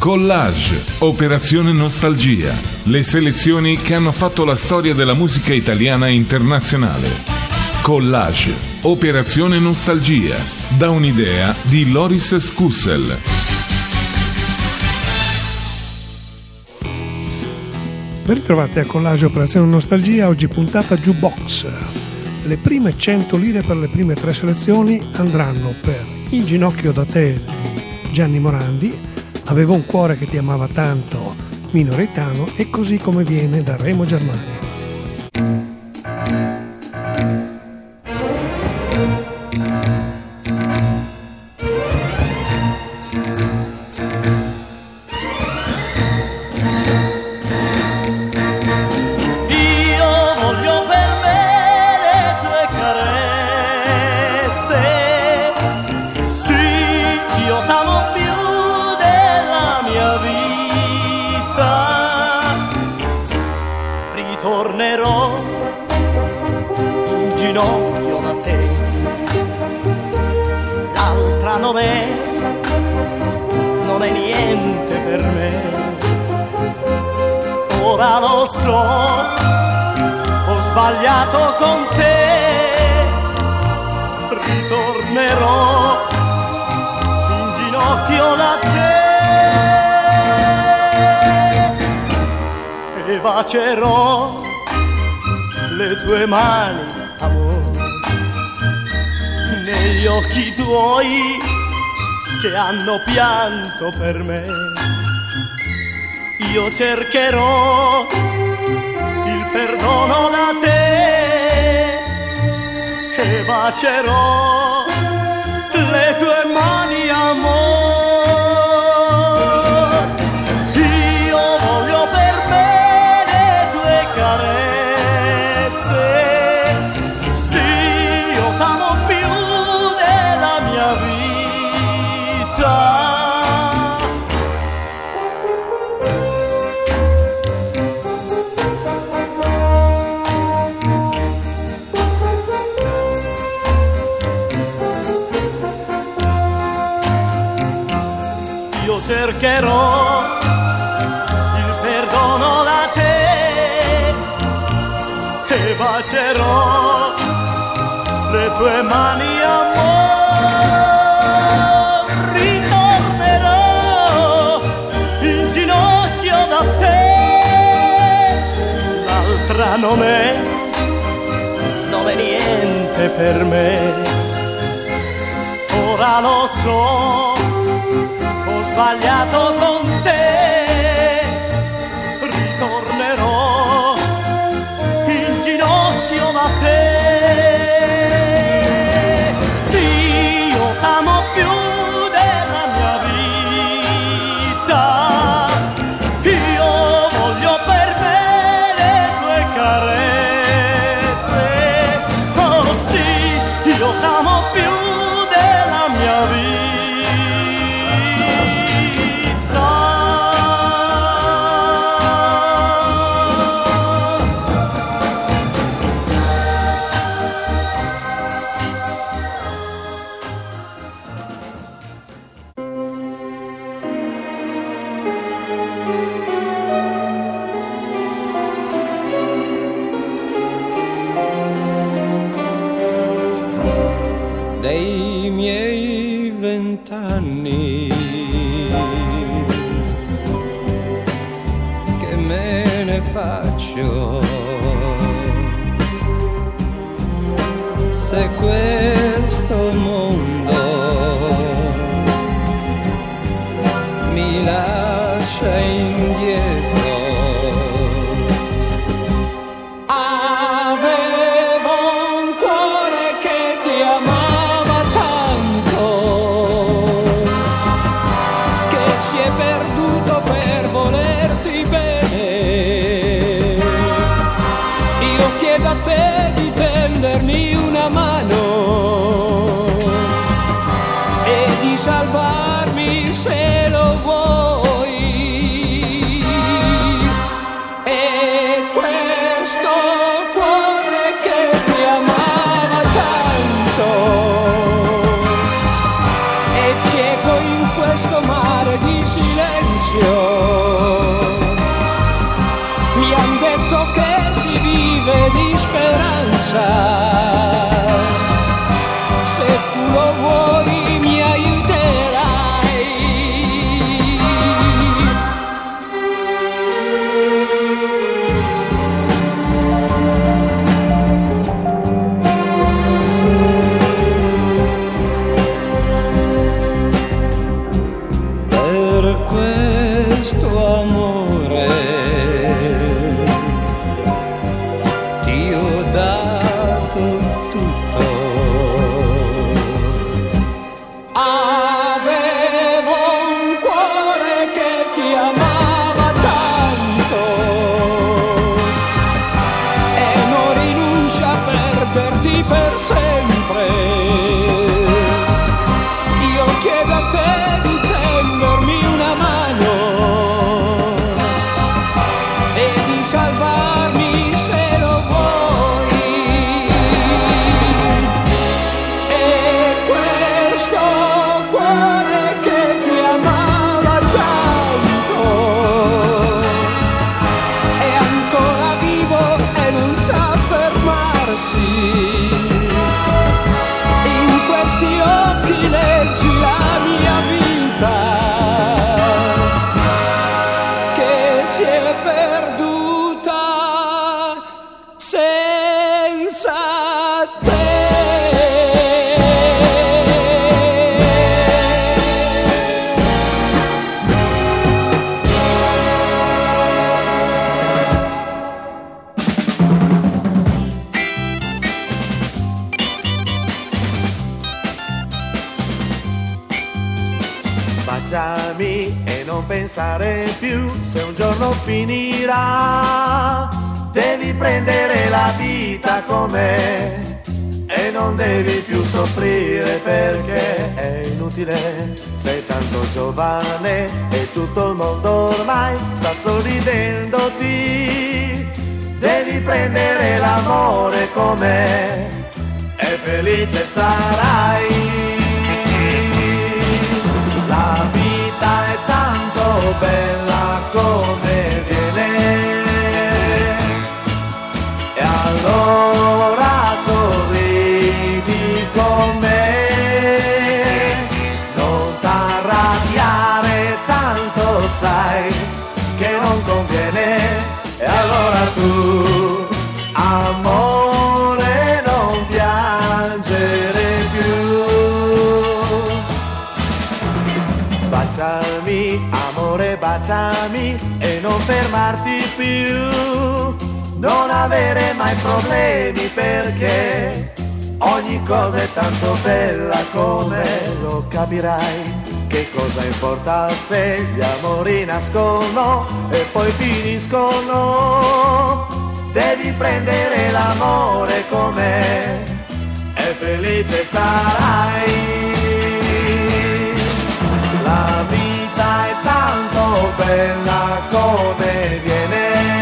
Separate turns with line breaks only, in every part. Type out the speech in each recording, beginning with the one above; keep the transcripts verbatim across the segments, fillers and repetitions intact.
Collage, Operazione Nostalgia, le selezioni che hanno fatto la storia della musica italiana e internazionale. Collage, Operazione Nostalgia, da un'idea di Loris Scussel.
Ben ritrovati a Collage Operazione Nostalgia, oggi puntata Jukebox. Le prime cento lire per le prime tre selezioni andranno per In ginocchio da te di Gianni Morandi, Avevo un cuore che ti amava tanto, Mino Reitano, e Così come viene da Remo Germania.
Bacerò le tue mani, amore, negli occhi tuoi che hanno pianto per me. Io cercherò il perdono da te e bacerò le tue mani, amore. Cercherò il perdono da te e bacerò le tue mani, amore. Ritornerò in ginocchio da te. L'altra non è, non è niente per me. Ora lo so, ho sbagliato con te, ritornerò in ginocchio da te. Sì, io t'amo più della mia vita, io voglio per me le tue carezze. Oh sì, io t'amo più della mia vita.
Dei miei vent'anni che me ne faccio, se questo mondo mi lascia indietro. Salvarmi se lo vuoi, e questo cuore che ti amava tanto è cieco in questo mare di silenzio. Mi han detto che si vive di speranza. Se tu lo vuoi mi aiuterai. Per questo amore ti ho dato tutto. Avevo un cuore che ti amava tanto e non rinuncio a perderti per sempre. Io chiedo a te di tendermi una mano e di salvarmi se lo vuoi. E questo cuore che ti amava tanto è ancora vivo e non sa fermarsi. In questi occhi leggi la mia vita che si è perduta senza te.
Baciami e non pensare più se un giorno finirà. Devi prendere la vita com'è e non devi più soffrire perché è inutile. Sei tanto giovane e tutto il mondo ormai sta sorridendoti. Devi prendere l'amore com'è e felice sarai. La vita è tanto bella come viene e allora sorridi con me. Non t'arrabbiare tanto, sai che non conviene. E allora tu, amore, non piangere più. Baciami, amore, baciami e non fermarti più. Non avere mai problemi perché ogni cosa è tanto bella come lo capirai. Che cosa importa se gli amori nascono e poi finiscono. Devi prendere l'amore com'è e felice sarai. La vita è tanto bella come viene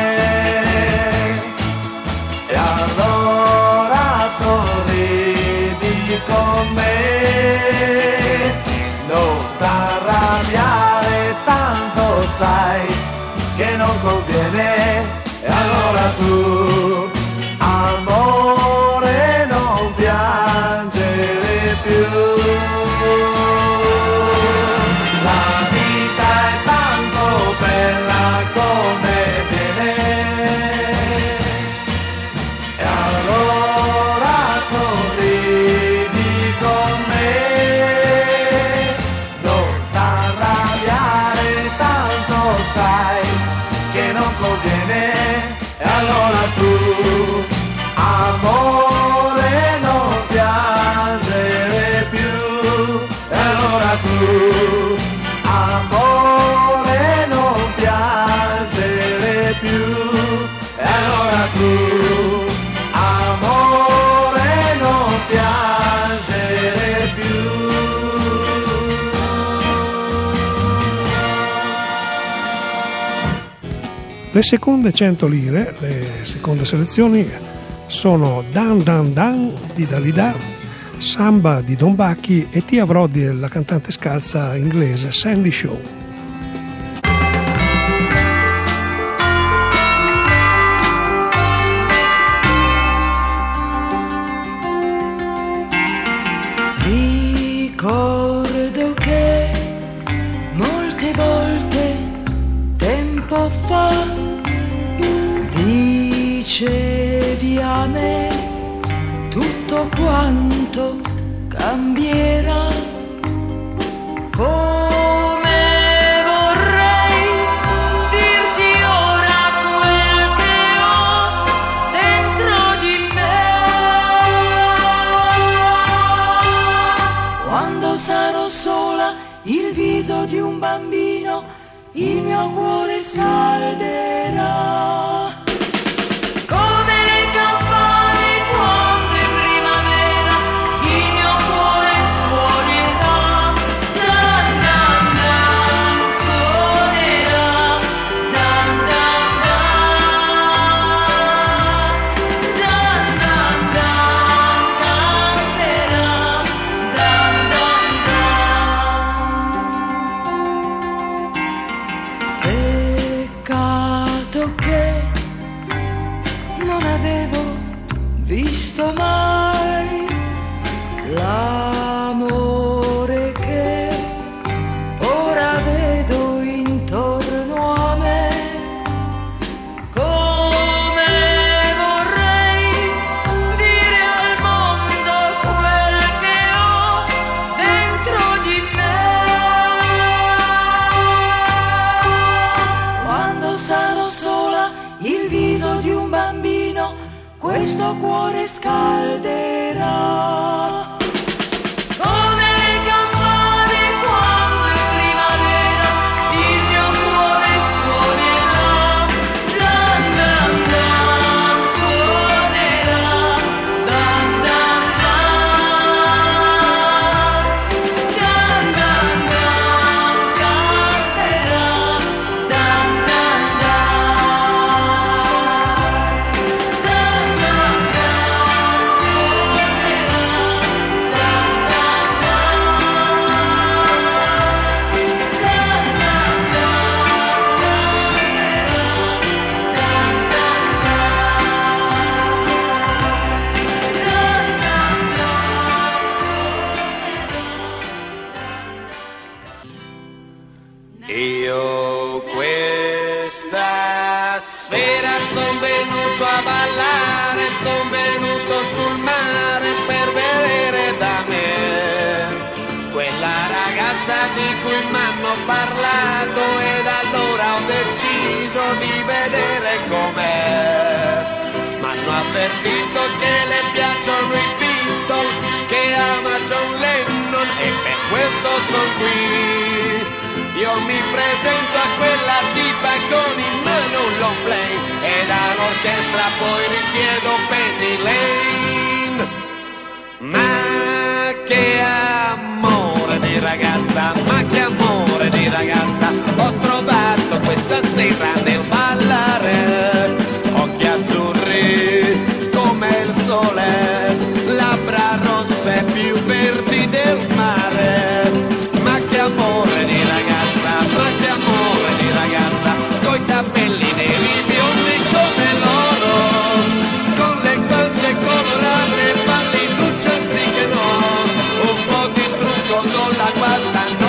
e allora sorridi con me. Non t'arrabbiare tanto, sai che non conviene. E allora tu, amore, non piangere più. La vita è tanto bella come viene e allora sorridi con me. Non t'arrabbiare tanto, sai che non conviene. E allora tu, amore, non piangere più. E allora tu, amore, non piangere più. E allora tu, amore, non piangere più.
Le seconde cento lire, le seconde selezioni, sono Dan Dan Dan di Dalida, Samba di Don Bacchi e Ti avrò della cantante scalza inglese Sandy Shaw.
Quante volte tempo fa dicevi a me tutto quanto cambierà, come vorrei dirti ora quel che ho dentro di me. Quando sarò sola, il viso di un bambino il mio cuore scalderà. Visto mai l'amore che ora vedo intorno a me, come vorrei dire al mondo quel che ho dentro di me. Quando sarò sola, il viso di un bambino questo cuore scalderà. Come le campane quando è primavera, il mio cuore suonerà. Dan dan dan suonerà. Dan dan dan. Dan dan dan canterà. Dan dan
Io questa sera son venuto a ballare, son venuto sul mare per vedere da me quella ragazza di cui m'hanno parlato, ed allora ho deciso di vedere com'è. M'hanno avvertito che le piacciono i Beatles, che ama John Lennon, e per questo son qui. Io mi presento a quella tipa con in mano un long play, e dall'orchestra poi richiedo Penny Lane. Ma che amore di ragazza, ma che amore di ragazza ho trovato questa sera nel ballare. Occhi azzurri come il sole, labbra rosse più verdi del mare. Ma che amore di ragazza, ma che amore di ragazza, coi capelli neri biondi come l'oro, con le guance colorate, palliducce anziché no, un po' di trucco non la guarda, no.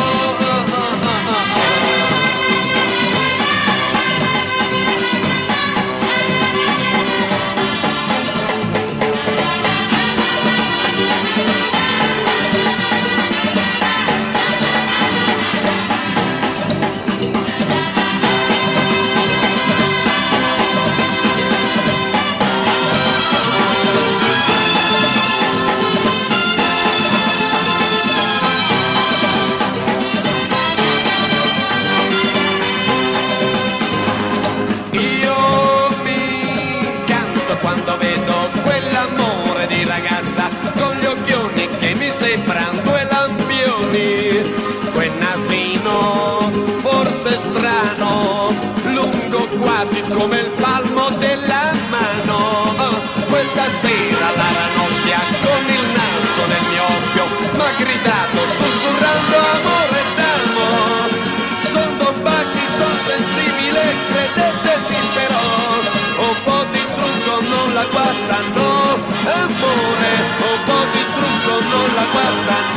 Sembran due lampioni, quel nasino forse strano, lungo quasi come il palmo della mano. Questa sera la ranocchia con il naso nel mio occhio m'ha gridato sussurrando amore d'amo. Son Don Bacchi, son sensibile, credetemi però, un po' di trucco non la guarda, no, amore, un po' di trucco non la guarda,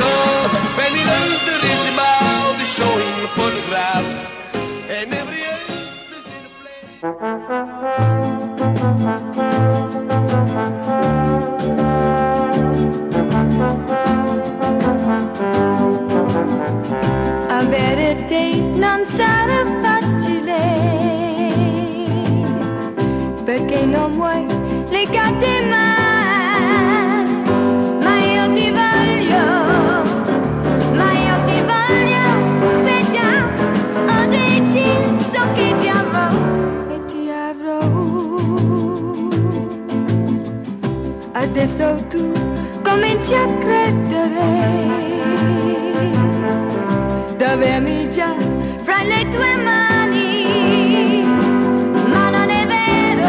non sarà facile, perché non vuoi legate mai, ma io ti voglio, ma io ti voglio, vediamo, ho deciso che ti avrò e ti avrò. Adesso tu cominci a credere d'avermi già fra le tue mani, ma non è vero,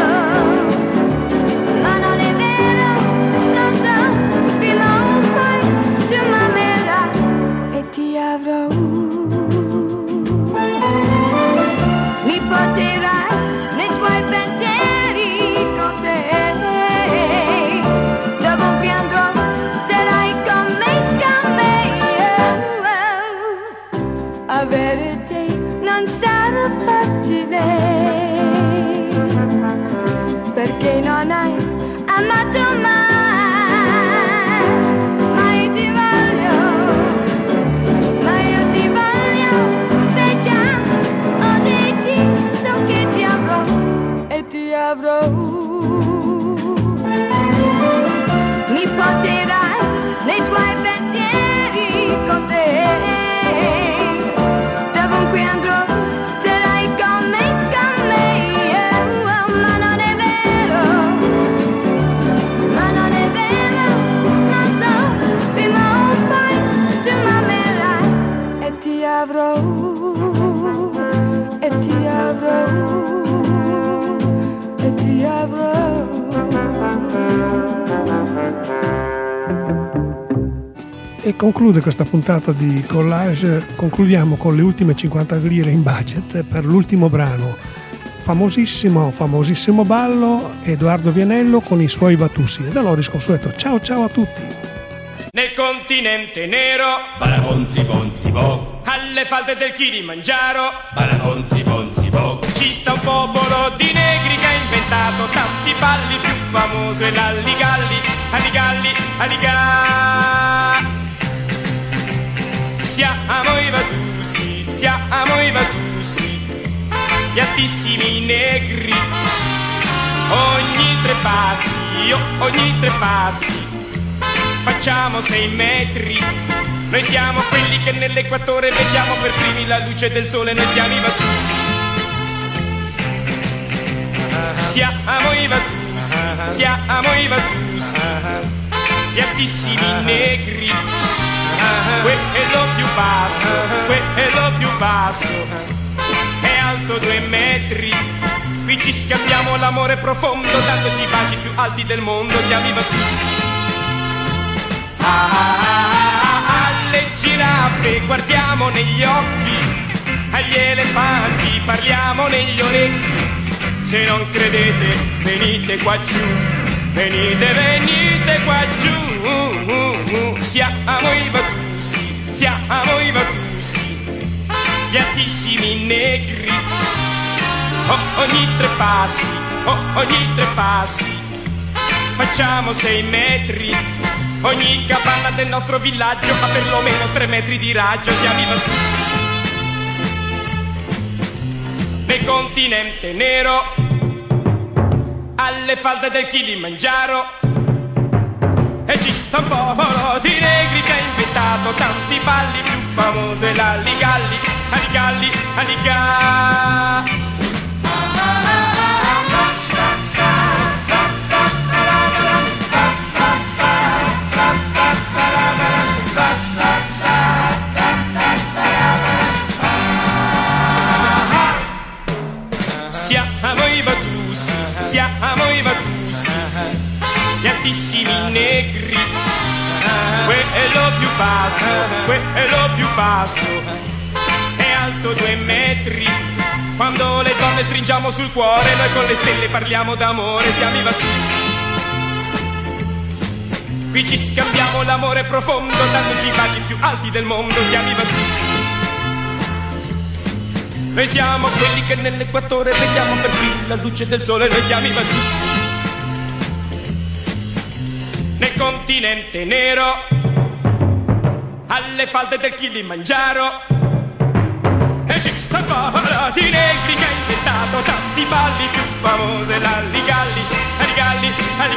ma non è vero, non so, prima o poi tu m'amerai e ti avrò. Mi porterai nei tuoi pensieri con te, dovunque andrò sarai con me, con me. Avere te non sarà facile, perché non hai amato mai, ma io ti voglio, ma io ti voglio, vediamo, ho deciso che ti avrò e ti avrò. Mi porterai nei tuoi pensieri con te, dovunque andrò sarai con me, con me, oh, oh, ma non è vero, ma non è vero, non so, prima o poi tu m'amerai e ti avrò, e ti avrò, e ti avrò.
E conclude questa puntata di Collage, concludiamo con le ultime cinquanta lire in budget per l'ultimo brano, famosissimo, famosissimo ballo, Edoardo Vianello con i suoi Vatussi. E da Loris Consueto, ciao ciao a tutti.
Nel continente nero,
Balabonzi bonzi bo,
alle falde del Kilimangiaro,
Balabonzi bonzi bo,
ci sta un popolo di negri che ha inventato tanti balli, più famoso è l'Alligalli, Alligalli, Alligalli. Siamo i Vatussi, siamo i Vatussi, gli altissimi negri. Ogni tre passi, oh, ogni tre passi, facciamo sei metri. Noi siamo quelli che nell'equatore vediamo per primi la luce del sole. Noi siamo i Vatussi, siamo i Vatussi, siamo i Vatussi, gli altissimi negri. Quello più basso, quello più basso, è alto due metri. Qui ci scambiamo l'amore profondo, dandoci i baci più alti del mondo. Siamo i Vatussi. Ah, ah, ah, alle giraffe guardiamo negli occhi, agli elefanti parliamo negli orecchi. Se non credete venite qua giù, venite, venite qua giù. Siamo i Vatussi, siamo i Vatussi, gli altissimi negri. Oh, ogni tre passi, oh, ogni tre passi, facciamo sei metri. Ogni capanna del nostro villaggio ha perlomeno tre metri di raggio. Siamo i Vatussi. Nel continente nero, alle falde del Kilimangiaro, e ci sta un popolo di negri che ha inventato tanti balli, più famoso è l'Alligalli, Alligalli, Alligalli. Siamo i Vatussi, siamo i Vatussi, gli altissimi negri. Quello più basso, quello più basso, è alto due metri. Quando le donne stringiamo sul cuore, noi con le stelle parliamo d'amore. Siamo i Vatussi. Qui ci scambiamo l'amore profondo, dandoci i baci più alti del mondo. Siamo i Vatussi. Noi siamo quelli che nell'equatore vediamo per primi la luce del sole. Noi siamo i Vatussi. Nel continente nero, alle falde del Kilimangiaro, e stati i negri che ha inventato tanti balli più famose, l'alligalli, alligalli,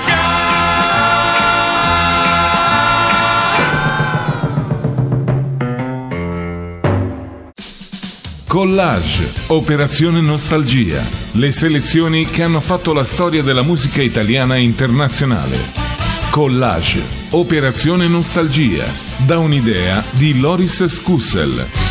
alligalli.
Collage, Operazione Nostalgia, le selezioni che hanno fatto la storia della musica italiana e internazionale. Collage, Operazione Nostalgia, da un'idea di Loris Scussel.